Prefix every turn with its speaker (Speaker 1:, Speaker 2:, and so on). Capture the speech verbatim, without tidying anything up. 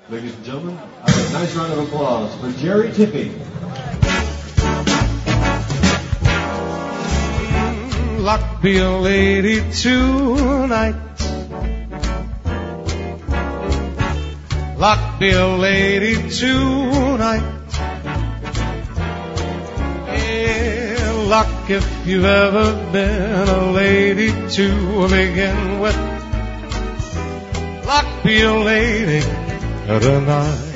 Speaker 1: Ladies and gentlemen, a nice round of applause for Jerry Tipping.
Speaker 2: Luck be a lady tonight. Luck be a lady tonight. Yeah, luck if you've ever been a lady to begin with. Luck be a lady tonight.